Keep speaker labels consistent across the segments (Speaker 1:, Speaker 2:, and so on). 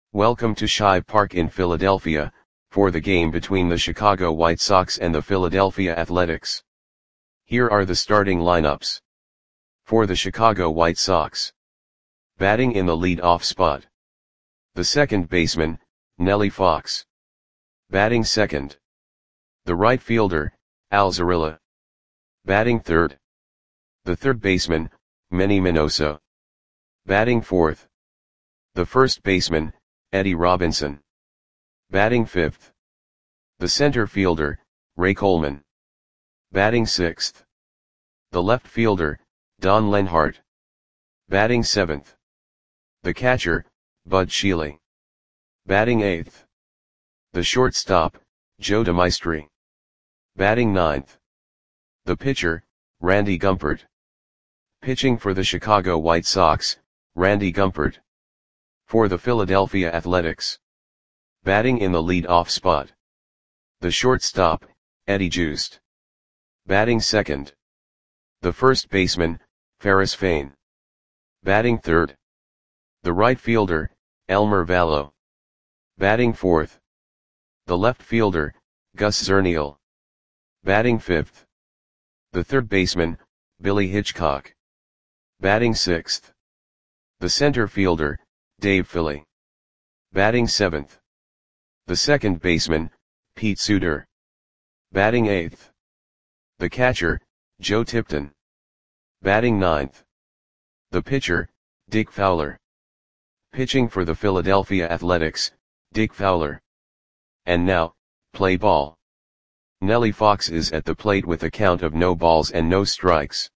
Speaker 1: Welcome to Shive Park in Philadelphia, for the game between the Chicago White Sox and the Philadelphia Athletics. Here are the starting lineups. For the Chicago White Sox. Batting in the lead-off spot. The second baseman, Nellie Fox. Batting second. The right fielder, Al Zarilla. Batting third. The third baseman, Manny Minoso. Batting fourth. The first baseman, Eddie Robinson. Batting fifth. The center fielder, Ray Coleman. Batting sixth. The left fielder, Don Lenhart. Batting seventh. The catcher, Bud Sheely. Batting eighth. The shortstop, Joe DeMaestri. Batting ninth. The pitcher, Randy Gumpert. Pitching for the Chicago White Sox, Randy Gumpert. For the Philadelphia Athletics. Batting in the lead-off spot. The shortstop, Eddie Joost. Batting second. The first baseman, Ferris Fain. Batting third. The right fielder, Elmer Vallo. Batting fourth. The left fielder, Gus Zernial. Batting fifth. The third baseman, Billy Hitchcock. Batting sixth. The center fielder, Dave Philly. Batting seventh. The second baseman, Pete Suter. Batting eighth. The catcher, Joe Tipton. Batting ninth. The pitcher, Dick Fowler. Pitching for the Philadelphia Athletics, Dick Fowler. And now, play ball. Nellie Fox is at the plate with a count of no balls and no strikes.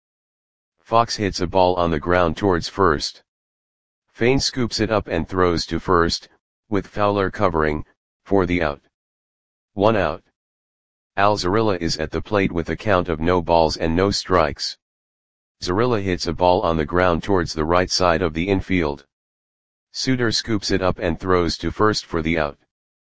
Speaker 1: Fox hits a ball on the ground towards first. Fain scoops it up and throws to first, with Fowler covering, for the out. 1 out. Al Zarilla is at the plate with a count of no balls and no strikes. Zarilla hits a ball on the ground towards the right side of the infield. Suter scoops it up and throws to first for the out.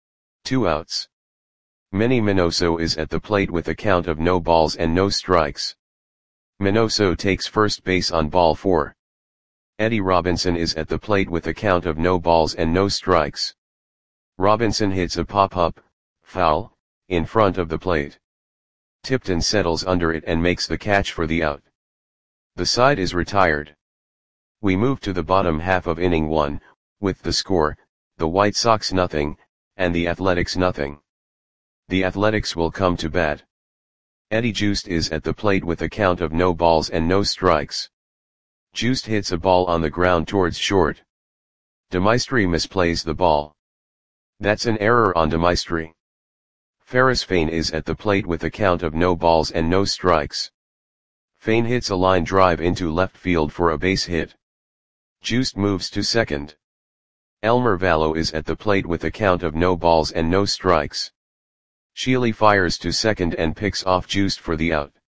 Speaker 1: 2 outs. Manny Minoso is at the plate with a count of no balls and no strikes. Minoso takes first base on ball 4. Eddie Robinson is at the plate with a count of no balls and no strikes. Robinson hits a pop-up, foul, in front of the plate. Tipton settles under it and makes the catch for the out. The side is retired. We move to the bottom half of inning 1, with the score, the White Sox 0, and the Athletics 0. The Athletics will come to bat. Eddie Joost is at the plate with a count of no balls and no strikes. Joost hits a ball on the ground towards short. DeMaestri misplays the ball. That's an error on DeMaestri. Ferris Fain is at the plate with a count of no balls and no strikes. Fain hits a line drive into left field for a base hit. Joost moves to second. Elmer Vallo is at the plate with a count of no balls and no strikes. Sheely fires to second and picks off Joost for the out.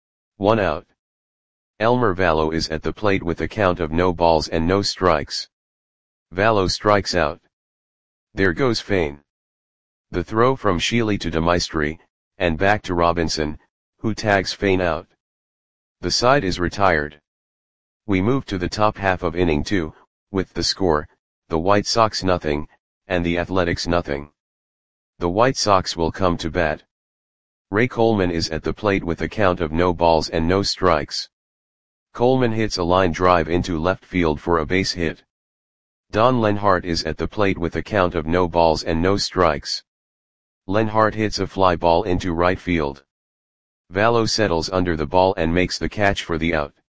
Speaker 1: 1 out. Elmer Vallo is at the plate with a count of no balls and no strikes. Vallo strikes out. There goes Fain. The throw from Sheely to DeMaestri, and back to Robinson, who tags Fain out. The side is retired. We move to the top half of inning 2, with the score, the White Sox 0, and the Athletics 0. The White Sox will come to bat. Ray Coleman is at the plate with a count of no balls and no strikes. Coleman hits a line drive into left field for a base hit. Don Lenhart is at the plate with a count of no balls and no strikes. Lenhart hits a fly ball into right field. Vallo settles under the ball and makes the catch for the out.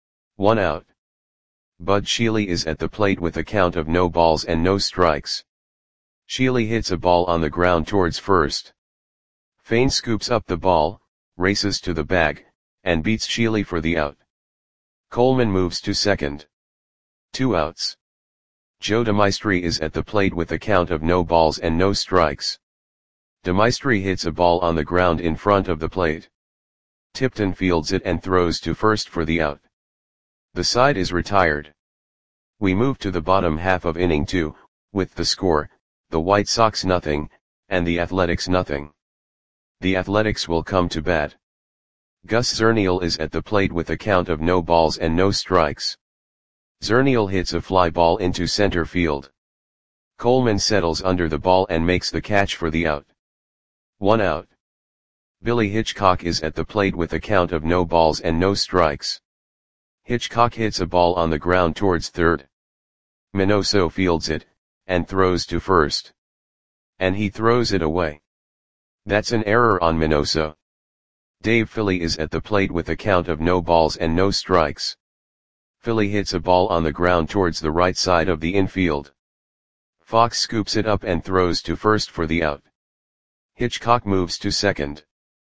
Speaker 1: 1 out. Bud Sheely is at the plate with a count of no balls and no strikes. Sheely hits a ball on the ground towards first. Fain scoops up the ball, races to the bag, and beats Sheely for the out. Coleman moves to second. 2 outs. Joe DeMaestri is at the plate with a count of no balls and no strikes. DeMaestri hits a ball on the ground in front of the plate. Tipton fields it and throws to first for the out. The side is retired. We move to the bottom half of inning 2, with the score, the White Sox 0, and the Athletics 0. The Athletics will come to bat. Gus Zernial is at the plate with a count of no balls and no strikes. Zernial hits a fly ball into center field. Coleman settles under the ball and makes the catch for the out. 1 out. Billy Hitchcock is at the plate with a count of no balls and no strikes. Hitchcock hits a ball on the ground towards third. Minoso fields it, and throws to first. And he throws it away. That's an error on Minoso. Dave Philly is at the plate with a count of no balls and no strikes. Philly hits a ball on the ground towards the right side of the infield. Fox scoops it up and throws to first for the out. Hitchcock moves to second.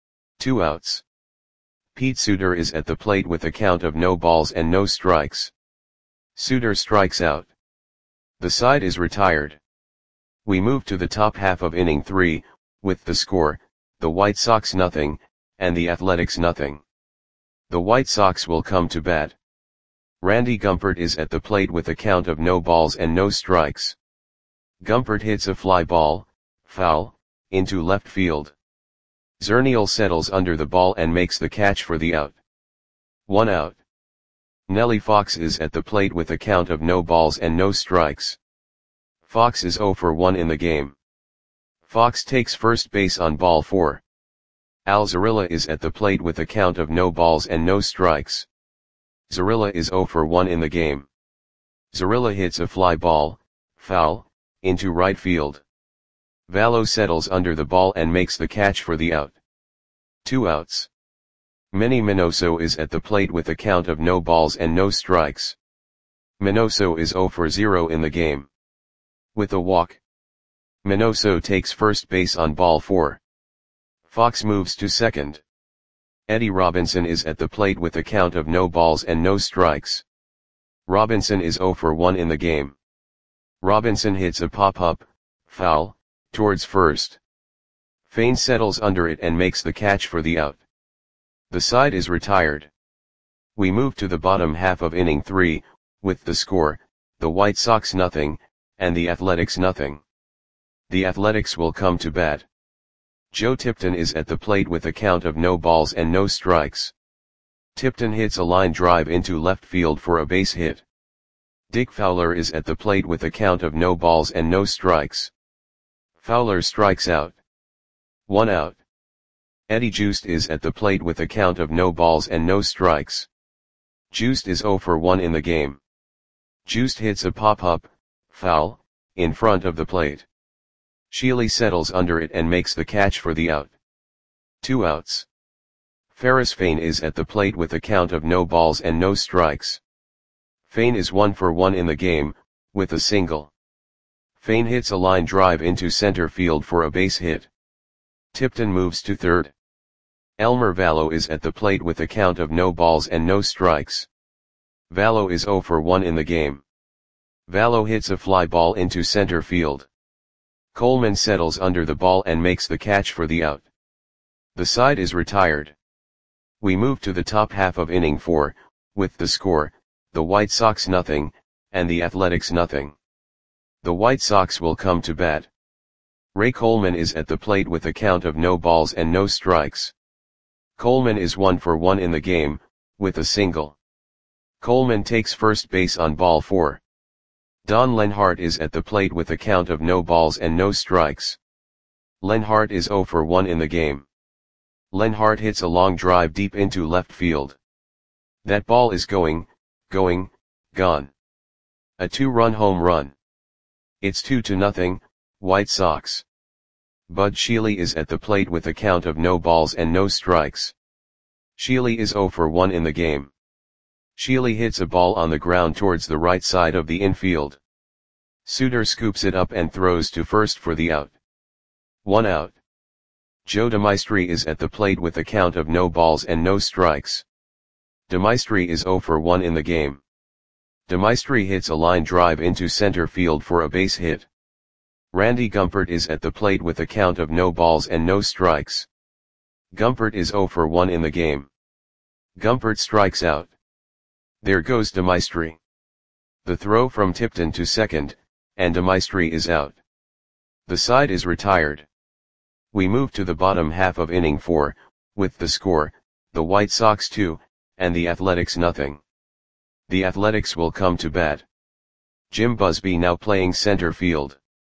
Speaker 1: 2 outs. Pete Suter is at the plate with a count of no balls and no strikes. Suter strikes out. The side is retired. We move to the top half of inning 3, with the score, the White Sox nothing, and the Athletics nothing. The White Sox will come to bat. Randy Gumpert is at the plate with a count of no balls and no strikes. Gumpert hits a fly ball, foul, into left field. Zernial settles under the ball and makes the catch for the out. 1 out. Nellie Fox is at the plate with a count of no balls and no strikes. Fox is 0 for 1 in the game. Fox takes first base on ball 4. Al Zarilla is at the plate with a count of no balls and no strikes. Zarilla is 0 for 1 in the game. Zarilla hits a fly ball, foul, into right field. Vallo settles under the ball and makes the catch for the out. 2 outs. Manny Minoso is at the plate with a count of no balls and no strikes. Minoso is 0 for 0 in the game. With a walk. Minoso takes first base on ball 4. Fox moves to second. Eddie Robinson is at the plate with a count of no balls and no strikes. Robinson is 0 for 1 in the game. Robinson hits a pop-up, foul, towards first. Fain settles under it and makes the catch for the out. The side is retired. We move to the bottom half of inning 3, with the score, the White Sox nothing, and the Athletics nothing. The Athletics will come to bat. Joe Tipton is at the plate with a count of no balls and no strikes. Tipton hits a line drive into left field for a base hit. Dick Fowler is at the plate with a count of no balls and no strikes. Fowler strikes out. 1 out. Eddie Joost is at the plate with a count of no balls and no strikes. Joost is 0 for 1 in the game. Joost hits a pop-up, foul, in front of the plate. Sheely settles under it and makes the catch for the out. 2 outs. Ferris Fain is at the plate with a count of no balls and no strikes. Fain is 1 for 1 in the game, with a single. Fain hits a line drive into center field for a base hit. Tipton moves to third. Elmer Vallo is at the plate with a count of no balls and no strikes. Vallo is 0 for 1 in the game. Vallo hits a fly ball into center field. Coleman settles under the ball and makes the catch for the out. The side is retired. We move to the top half of inning 4, with the score, the White Sox nothing, and the Athletics nothing. The White Sox will come to bat. Ray Coleman is at the plate with a count of no balls and no strikes. Coleman is 1 for 1 in the game, with a single. Coleman takes first base on ball 4. Don Lenhart is at the plate with a count of no balls and no strikes. Lenhart is 0 for 1 in the game. Lenhart hits a long drive deep into left field. That ball is gone. A 2-run home run. It's 2-0, White Sox. Bud Sheely is at the plate with a count of no balls and no strikes. Sheely is 0 for 1 in the game. Sheely hits a ball on the ground towards the right side of the infield. Suter scoops it up and throws to first for the out. 1 out. Joe DeMaestri is at the plate with a count of no balls and no strikes. DeMaestri is 0 for 1 in the game. DeMaestri hits a line drive into center field for a base hit. Randy Gumpert is at the plate with a count of no balls and no strikes. Gumpert is 0 for 1 in the game. Gumpert strikes out. There goes DeMaestri. The throw from Tipton to second, and DeMaestri is out. The side is retired. We move to the bottom half of inning 4, with the score, the White Sox 2, and the Athletics nothing. The Athletics will come to bat. Jim Busby now playing center field.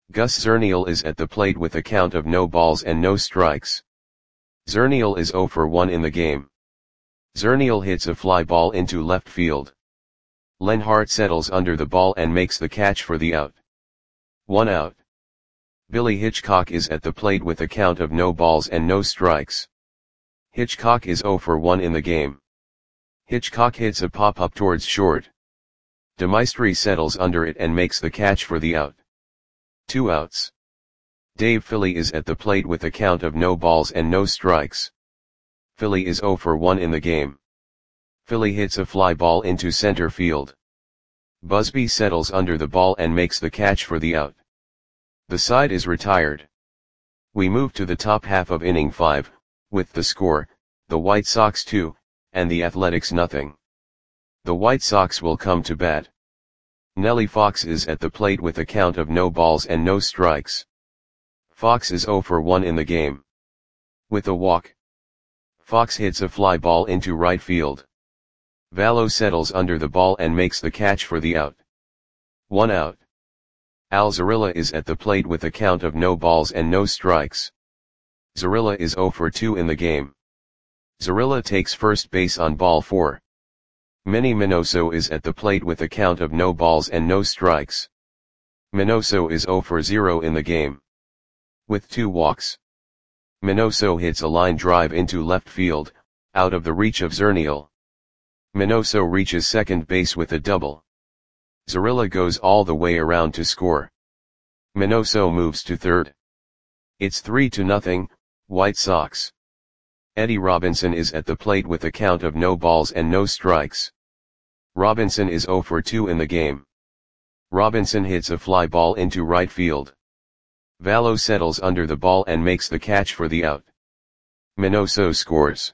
Speaker 1: Gus Zernial is at the plate with a count of no balls and no strikes. Zernial is 0 for 1 in the game. Zernial hits a fly ball into left field. Lenhart settles under the ball and makes the catch for the out. 1 out. Billy Hitchcock is at the plate with a count of no balls and no strikes. Hitchcock is 0 for 1 in the game. Hitchcock hits a pop-up towards short. DeMaestri settles under it and makes the catch for the out. 2 outs. Dave Philly is at the plate with a count of no balls and no strikes. Philly is 0 for 1 in the game. Philly hits a fly ball into center field. Busby settles under the ball and makes the catch for the out. The side is retired. We move to the top half of inning 5, with the score, the White Sox 2, and the Athletics nothing. The White Sox will come to bat. Nellie Fox is at the plate with a count of no balls and no strikes. Fox is 0 for 1 in the game. With a walk, Fox hits a fly ball into right field. Vallo settles under the ball and makes the catch for the out. 1 out. Al Zarilla is at the plate with a count of no balls and no strikes. Zarilla is 0 for 2 in the game. Zarilla takes first base on ball 4. Manny Minoso is at the plate with a count of no balls and no strikes. Minoso is 0 for 0 in the game. With 2 walks, Minoso hits a line drive into left field, out of the reach of Zernial. Minoso reaches second base with a double. Zarilla goes all the way around to score. Minoso moves to third. It's 3-0, White Sox. Eddie Robinson is at the plate with a count of no balls and no strikes. Robinson is 0 for 2 in the game. Robinson hits a fly ball into right field. Vallo settles under the ball and makes the catch for the out. Minoso scores.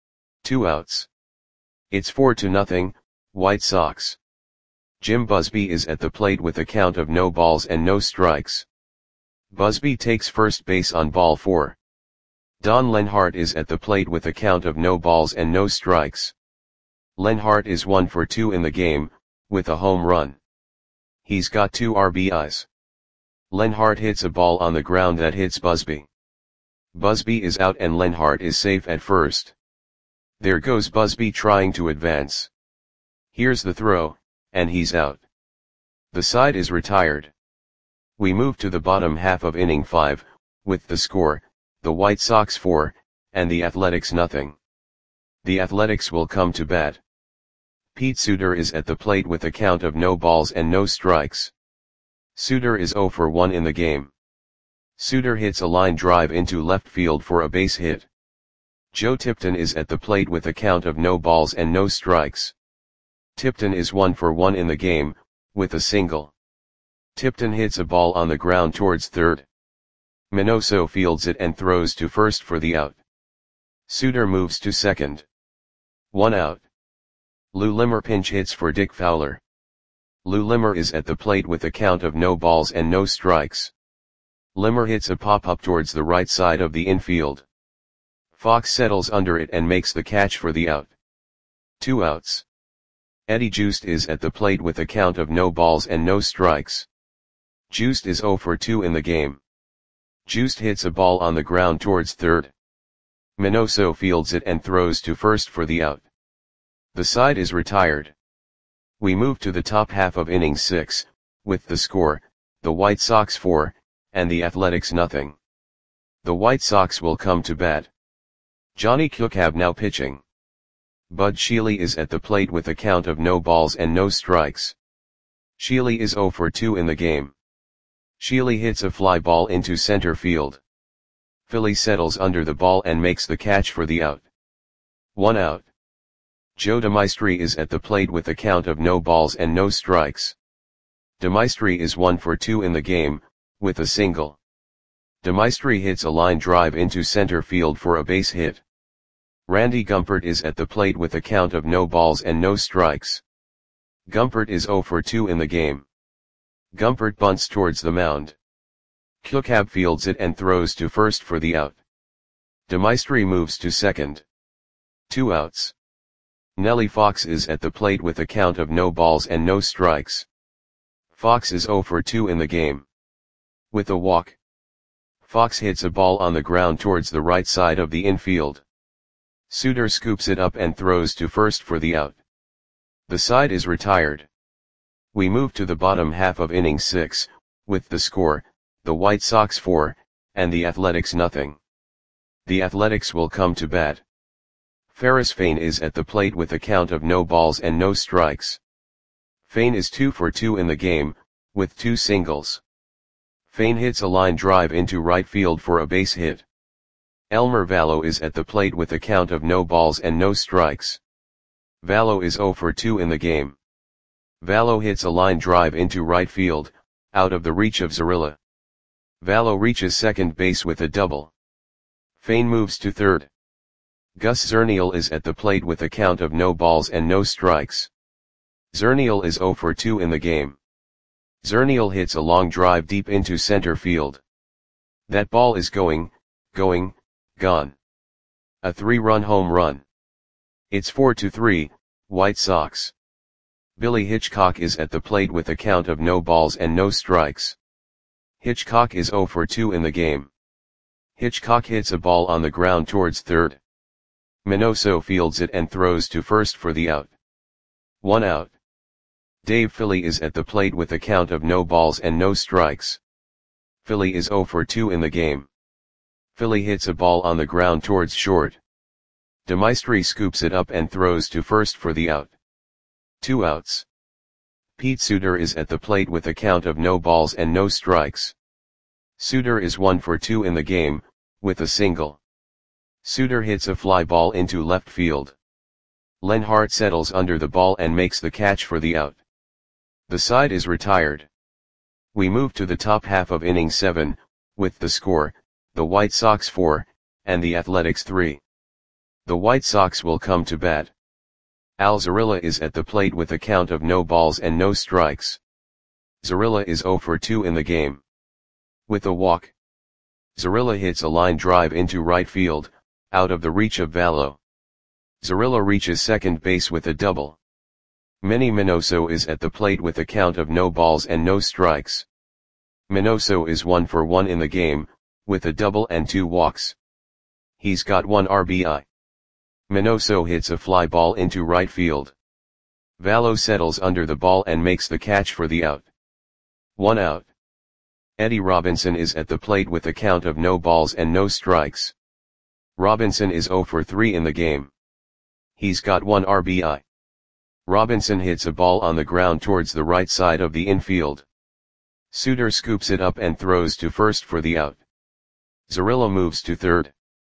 Speaker 1: 2 outs. It's 4-0, White Sox. Jim Busby is at the plate with a count of no balls and no strikes. Busby takes first base on ball 4. Don Lenhart is at the plate with a count of no balls and no strikes. Lenhart is 1 for 2 in the game, with a home run. He's got 2 RBIs. Lenhart hits a ball on the ground that hits Busby. Busby is out and Lenhart is safe at first. There goes Busby trying to advance. Here's the throw, and he's out. The side is retired. We move to the bottom half of inning 5, with the score, the White Sox 4, and the Athletics nothing. The Athletics will come to bat. Pete Suter is at the plate with a count of no balls and no strikes. Suter is 0 for 1 in the game. Suter hits a line drive into left field for a base hit. Joe Tipton is at the plate with a count of no balls and no strikes. Tipton is 1 for 1 in the game, with a single. Tipton hits a ball on the ground towards third. Minoso fields it and throws to first for the out. Suter moves to second. 1 out. Lou Limmer pinch hits for Dick Fowler. Lou Limmer is at the plate with a count of no balls and no strikes. Limmer hits a pop-up towards the right side of the infield. Fox settles under it and makes the catch for the out. 2 outs. Eddie Joost is at the plate with a count of no balls and no strikes. Joost is 0 for 2 in the game. Joost hits a ball on the ground towards third. Minoso fields it and throws to first for the out. The side is retired. We move to the top half of inning 6, with the score, the White Sox 4, and the Athletics nothing. The White Sox will come to bat. Johnny Kukhab now pitching. Bud Shealy is at the plate with a count of no balls and no strikes. Shealy is 0 for 2 in the game. Shealy hits a fly ball into center field. Philly settles under the ball and makes the catch for the out. 1 out. Joe DeMaestri is at the plate with a count of no balls and no strikes. DeMaestri is 1 for 2 in the game, with a single. DeMaestri hits a line drive into center field for a base hit. Randy Gumpert is at the plate with a count of no balls and no strikes. Gumpert is 0 for 2 in the game. Gumpert bunts towards the mound. Kukhab fields it and throws to first for the out. DeMaestri moves to second. 2 outs. Nellie Fox is at the plate with a count of no balls and no strikes. Fox is 0 for 2 in the game. With a walk, Fox hits a ball on the ground towards the right side of the infield. Suter scoops it up and throws to first for the out. The side is retired. We move to the bottom half of inning 6, with the score, the White Sox 4, and the Athletics nothing. The Athletics will come to bat. Ferris Fain is at the plate with a count of no balls and no strikes. Fain is 2 for 2 in the game, with 2 singles. Fain hits a line drive into right field for a base hit. Elmer Vallo is at the plate with a count of no balls and no strikes. Vallo is 0 for 2 in the game. Vallo hits a line drive into right field, out of the reach of Zarilla. Vallo reaches second base with a double. Fain moves to third. Gus Zernial is at the plate with a count of no balls and no strikes. Zernial is 0 for 2 in the game. Zernial hits a long drive deep into center field. That ball is gone. A 3-run home run. It's 4-3, White Sox. Billy Hitchcock is at the plate with a count of no balls and no strikes. Hitchcock is 0 for 2 in the game. Hitchcock hits a ball on the ground towards third. Minoso fields it and throws to first for the out. 1 out. Dave Philly is at the plate with a count of no balls and no strikes. Philly is 0 for 2 in the game. Philly hits a ball on the ground towards short. DeMaestri scoops it up and throws to first for the out. 2 outs. Pete Suter is at the plate with a count of no balls and no strikes. Suter is 1 for 2 in the game, with a single. Suter hits a fly ball into left field. Lenhart settles under the ball and makes the catch for the out. The side is retired. We move to the top half of inning 7, with the score, the White Sox 4, and the Athletics 3. The White Sox will come to bat. Al Zarilla is at the plate with a count of no balls and no strikes. Zarilla is 0 for 2 in the game. With a walk, Zarilla hits a line drive into right field, out of the reach of Vallo. Zarilla reaches second base with a double. Manny Minoso is at the plate with a count of no balls and no strikes. Minoso is 1 for 1 in the game, with a double and 2 walks. He's got 1 RBI. Minoso hits a fly ball into right field. Vallo settles under the ball and makes the catch for the out. 1 out. Eddie Robinson is at the plate with a count of no balls and no strikes. Robinson is 0 for 3 in the game. He's got 1 RBI. Robinson hits a ball on the ground towards the right side of the infield. Suter scoops it up and throws to first for the out. Zarilla moves to third.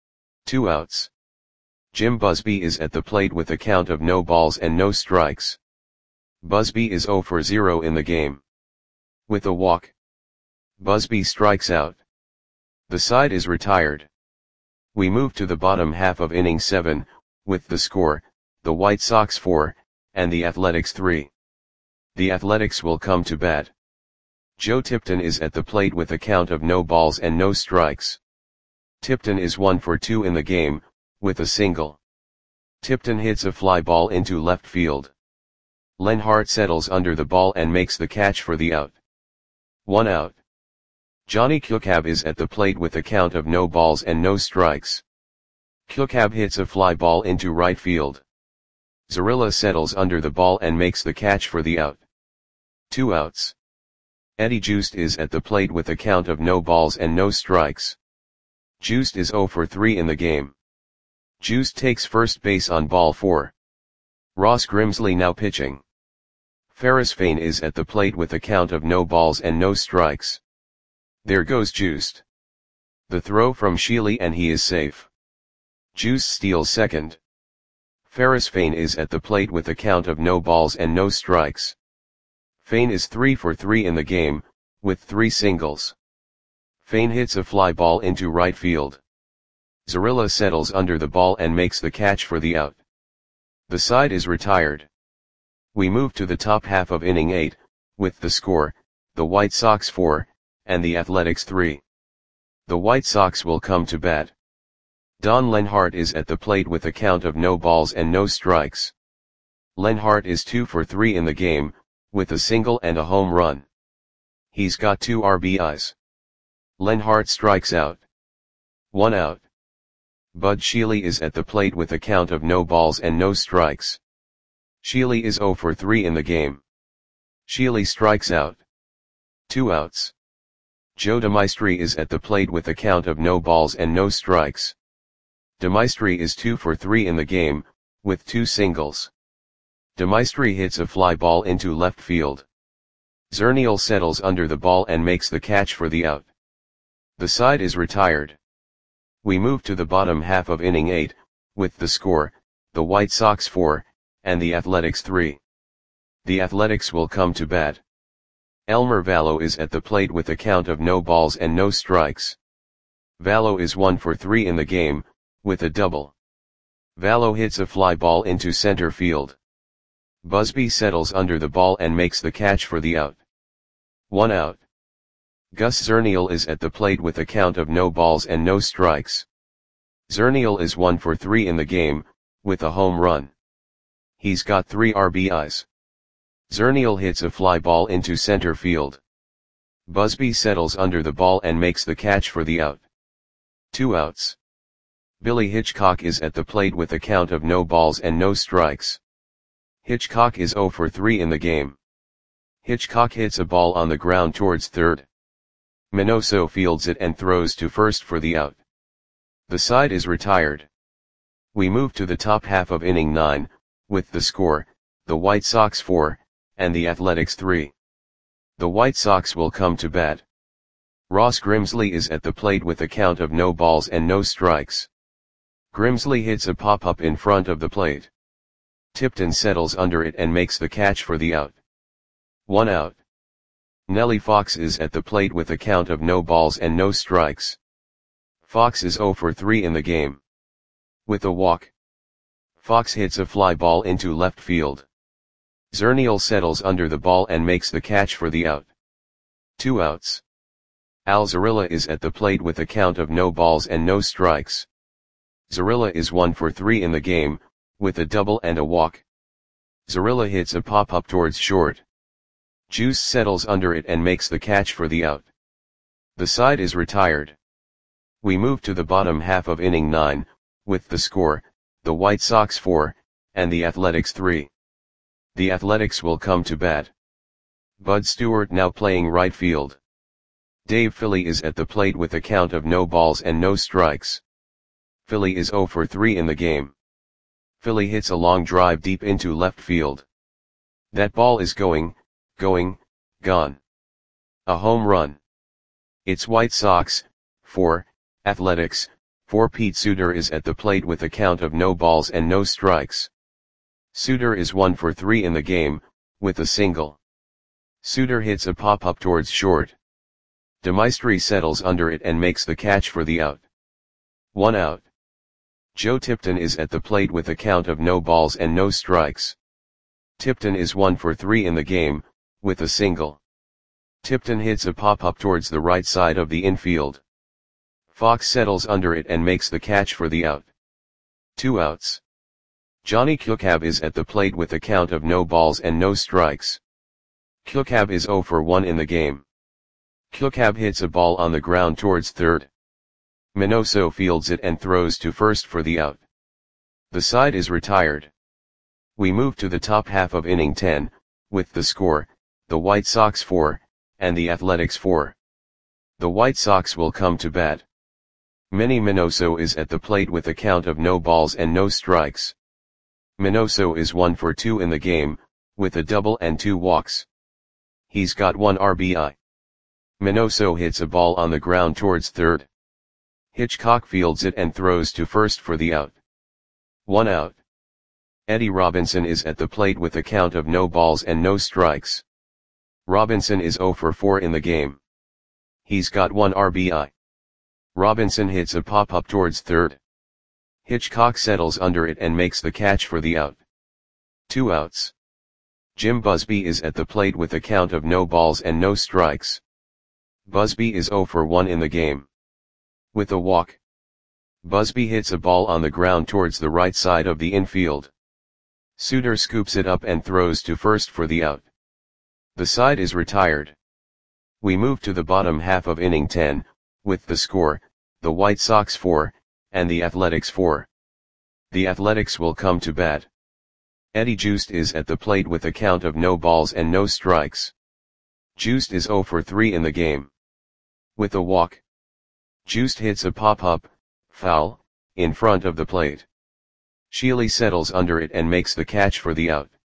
Speaker 1: 2 outs. Jim Busby is at the plate with a count of no balls and no strikes. Busby is 0 for 0 in the game. With a walk, Busby strikes out. The side is retired. We move to the bottom half of inning 7, with the score, the White Sox 4, and the Athletics 3. The Athletics will come to bat. Joe Tipton is at the plate with a count of no balls and no strikes. Tipton is 1 for 2 in the game, with a single. Tipton hits a fly ball into left field. Lenhart settles under the ball and makes the catch for the out. 1 out. Johnny Kukab is at the plate with a count of no balls and no strikes. Kukab hits a fly ball into right field. Zarilla settles under the ball and makes the catch for the out. 2 outs. Eddie Joost is at the plate with a count of no balls and no strikes. Joost is 0 for 3 in the game. Joost takes first base on ball 4. Ross Grimsley now pitching. Ferris Fain is at the plate with a count of no balls and no strikes. There goes Joost. The throw from Sheely and he is safe. Joost steals second. Ferris Fain is at the plate with a count of no balls and no strikes. Fain is 3 for 3 in the game, with 3 singles. Fain hits a fly ball into right field. Zarilla settles under the ball and makes the catch for the out. The side is retired. We move to the top half of inning 8, with the score, the White Sox 4, and the Athletics 3. The White Sox will come to bat. Don Lenhart is at the plate with a count of no balls and no strikes. Lenhart is 2 for 3 in the game, with a single and a home run. He's got 2 RBIs. Lenhart strikes out. 1 out. Bud Shealy is at the plate with a count of no balls and no strikes. Shealy is 0 for 3 in the game. Shealy strikes out. 2 outs. Joe DeMaestri is at the plate with a count of no balls and no strikes. DeMaestri is 2 for 3 in the game, with 2 singles. DeMaestri hits a fly ball into left field. Zernial settles under the ball and makes the catch for the out. The side is retired. We move to the bottom half of inning 8, with the score, the White Sox 4, and the Athletics 3. The Athletics will come to bat. Elmer Valo is at the plate with a count of no balls and no strikes. Valo is 1 for 3 in the game, with a double. Valo hits a fly ball into center field. Busby settles under the ball and makes the catch for the out. 1 out. Gus Zernial is at the plate with a count of no balls and no strikes. Zernial is 1 for 3 in the game, with a home run. He's got 3 RBIs. Zernial hits a fly ball into center field. Busby settles under the ball and makes the catch for the out. 2 outs. Billy Hitchcock is at the plate with a count of no balls and no strikes. Hitchcock is 0 for 3 in the game. Hitchcock hits a ball on the ground towards third. Minoso fields it and throws to first for the out. The side is retired. We move to the top half of inning 9, with the score, the White Sox 4, and the Athletics 3. The White Sox will come to bat. Ross Grimsley is at the plate with a count of no balls and no strikes. Grimsley hits a pop-up in front of the plate. Tipton settles under it and makes the catch for the out. 1 out. Nellie Fox is at the plate with a count of no balls and no strikes. Fox is 0 for 3 in the game. With a walk. Fox hits a fly ball into left field. Zernial settles under the ball and makes the catch for the out. 2 outs. Al Zarilla is at the plate with a count of no balls and no strikes. Zarilla is 1 for 3 in the game, with a double and a walk. Zarilla hits a pop-up towards short. Juice settles under it and makes the catch for the out. The side is retired. We move to the bottom half of inning 9, with the score, the White Sox 4, and the Athletics 3. The Athletics will come to bat. Bud Stewart now playing right field. Dave Philly is at the plate with a count of no balls and no strikes. Philly is 0 for 3 in the game. Philly hits a long drive deep into left field. That ball is gone. A home run. It's White Sox 4, Athletics 4. Pete Suter is at the plate with a count of no balls and no strikes. Suter is 1 for 3 in the game, with a single. Suter hits a pop-up towards short. DeMaestri settles under it and makes the catch for the out. 1 out. Joe Tipton is at the plate with a count of no balls and no strikes. Tipton is 1 for 3 in the game, with a single. Tipton hits a pop-up towards the right side of the infield. Fox settles under it and makes the catch for the out. 2 outs. Johnny Kucab is at the plate with a count of no balls and no strikes. Kucab is 0 for 1 in the game. Kucab hits a ball on the ground towards third. Minoso fields it and throws to first for the out. The side is retired. We move to the top half of inning 10, with the score, the White Sox 4, and the Athletics 4. The White Sox will come to bat. Manny Minoso is at the plate with a count of no balls and no strikes. Minoso is 1 for 2 in the game, with a double and 2 walks. He's got 1 RBI. Minoso hits a ball on the ground towards third. Hitchcock fields it and throws to first for the out. 1 out. Eddie Robinson is at the plate with a count of no balls and no strikes. Robinson is 0 for 4 in the game. He's got 1 RBI. Robinson hits a pop-up towards third. Hitchcock settles under it and makes the catch for the out. 2 outs. Jim Busby is at the plate with a count of no balls and no strikes. Busby is 0 for 1 in the game. With a walk. Busby hits a ball on the ground towards the right side of the infield. Suter scoops it up and throws to first for the out. The side is retired. We move to the bottom half of inning 10, with the score, the White Sox 4, and the Athletics 4. The Athletics will come to bat. Eddie Joost is at the plate with a count of no balls and no strikes. Joost is 0 for 3 in the game. With a walk, Joost hits a pop-up, foul, in front of the plate. Sheely settles under it and makes the catch for the out.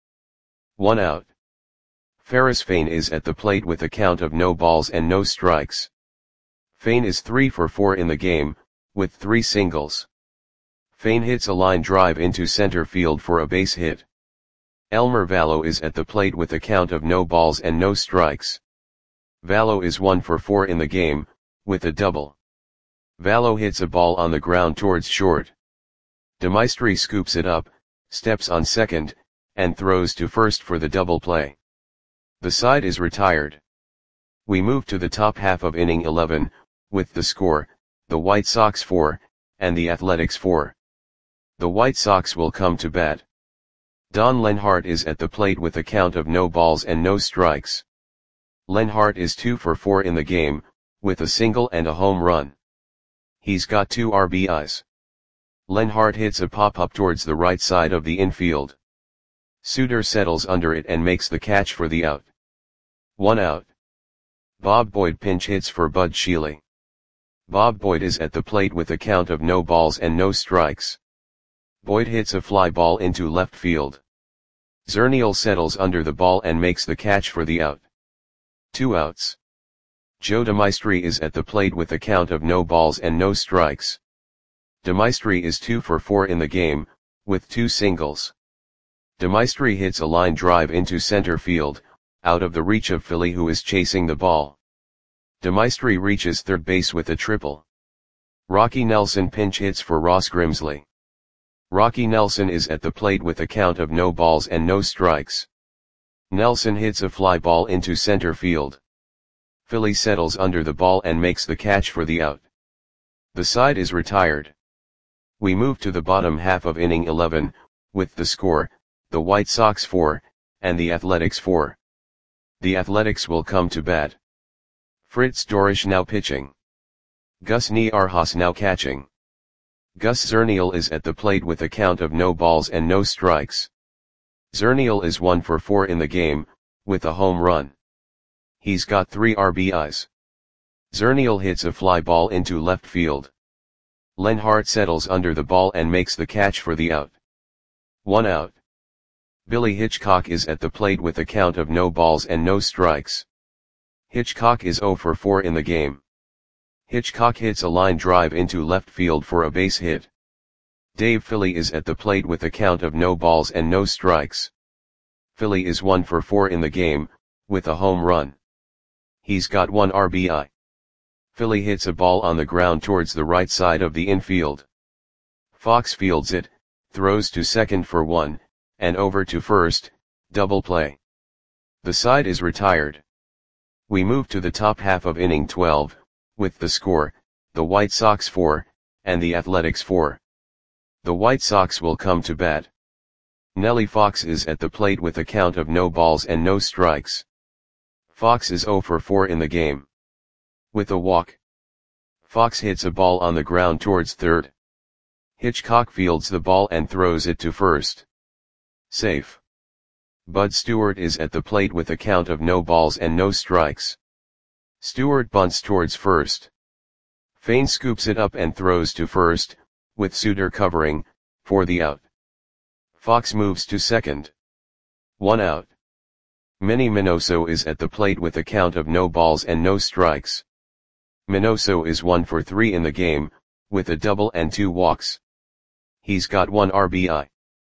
Speaker 1: 1 out. Ferris Fain is at the plate with a count of no balls and no strikes. Fain is 3 for 4 in the game, with 3 singles. Fain hits a line drive into center field for a base hit. Elmer Valo is at the plate with a count of no balls and no strikes. Valo is 1 for 4 in the game, with a double. Valo hits a ball on the ground towards short. DeMaestri scoops it up, steps on second, and throws to first for the double play. The side is retired. We move to the top half of inning 11, with the score, the White Sox 4, and the Athletics 4. The White Sox will come to bat. Don Lenhart is at the plate with a count of no balls and no strikes. Lenhart is 2 for 4 in the game, with a single and a home run. He's got 2 RBIs. Lenhart hits a pop-up towards the right side of the infield. Suter settles under it and makes the catch for the out. 1 out. Bob Boyd pinch hits for Bud Sheely. Bob Boyd is at the plate with a count of no balls and no strikes. Boyd hits a fly ball into left field. Zernial settles under the ball and makes the catch for the out. 2 outs. Joe DeMaestri is at the plate with a count of no balls and no strikes. DeMaestri is 2 for 4 in the game, with 2 singles. DeMaestri hits a line drive into center field, out of the reach of Philly, who is chasing the ball. DeMaestri reaches third base with a triple. Rocky Nelson pinch hits for Ross Grimsley. Rocky Nelson is at the plate with a count of no balls and no strikes. Nelson hits a fly ball into center field. Philly settles under the ball and makes the catch for the out. The side is retired. We move to the bottom half of inning 11, with the score, the White Sox 4, and the Athletics 4. The Athletics will come to bat. Fritz Dorisch now pitching. Gus Niarchos now catching. Gus Zernial is at the plate with a count of no balls and no strikes. Zernial is 1 for 4 in the game, with a home run. He's got 3 RBIs. Zernial hits a fly ball into left field. Lenhart settles under the ball and makes the catch for the out. 1 out. Billy Hitchcock is at the plate with a count of no balls and no strikes. Hitchcock is 0 for 4 in the game. Hitchcock hits a line drive into left field for a base hit. Dave Philly is at the plate with a count of no balls and no strikes. Philly is 1 for 4 in the game, with a home run. He's got 1 RBI. Philly hits a ball on the ground towards the right side of the infield. Fox fields it, throws to second for 1, and over to first, double play. The side is retired. We move to the top half of inning 12, with the score, the White Sox 4, and the Athletics 4. The White Sox will come to bat. Nellie Fox is at the plate with a count of no balls and no strikes. Fox is 0 for 4 in the game. With a walk, Fox hits a ball on the ground towards third. Hitchcock fields the ball and throws it to first. Safe. Bud Stewart is at the plate with a count of no balls and no strikes. Stewart bunts towards first. Fain scoops it up and throws to first, with Suter covering, for the out. Fox moves to second. 1 out. Manny Minoso is at the plate with a count of no balls and no strikes. Minoso is 1 for 3 in the game, with a double and 2 walks. He's got 1 RBI.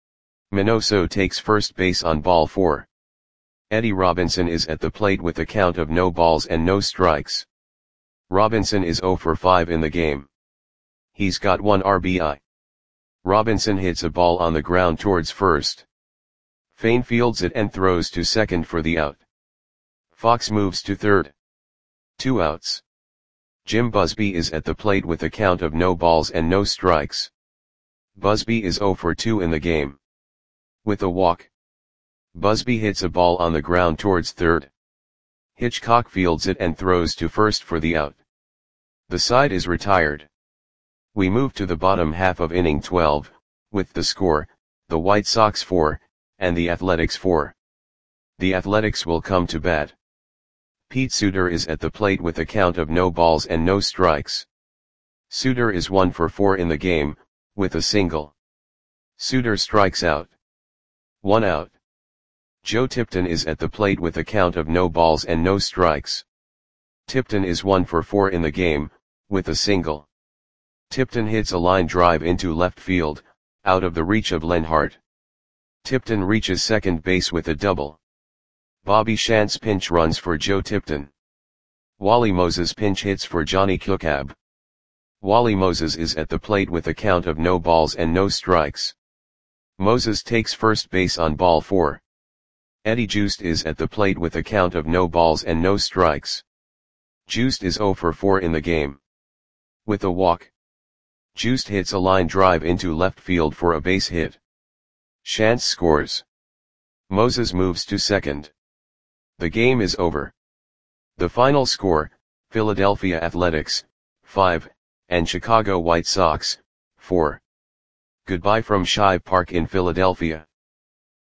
Speaker 1: Minoso takes first base on ball 4. Eddie Robinson is at the plate with a count of no balls and no strikes. Robinson is 0 for 5 in the game. He's got 1 RBI. Robinson hits a ball on the ground towards first. Fain fields it and throws to second for the out. Fox moves to third. 2 outs. Jim Busby is at the plate with a count of no balls and no strikes. Busby is 0 for 2 in the game. With a walk, Busby hits a ball on the ground towards third. Hitchcock fields it and throws to first for the out. The side is retired. We move to the bottom half of inning 12, with the score, the White Sox 4, and the Athletics 4. The Athletics will come to bat. Pete Suter is at the plate with a count of no balls and no strikes. Suter is 1 for 4 in the game, with a single. Suter strikes out. 1 out. Joe Tipton is at the plate with a count of no balls and no strikes. Tipton is 1 for 4 in the game, with a single. Tipton hits a line drive into left field, out of the reach of Lenhart. Tipton reaches second base with a double. Bobby Shantz pinch runs for Joe Tipton. Wally Moses pinch hits for Johnny Kukab. Wally Moses is at the plate with a count of no balls and no strikes. Moses takes first base on ball 4. Eddie Joost is at the plate with a count of no balls and no strikes. Joost is 0 for 4 in the game. With a walk. Joost hits a line drive into left field for a base hit. Shantz scores. Moses moves to second. The game is over. The final score, Philadelphia Athletics, 5, and Chicago White Sox, 4. Goodbye from Shive Park in Philadelphia.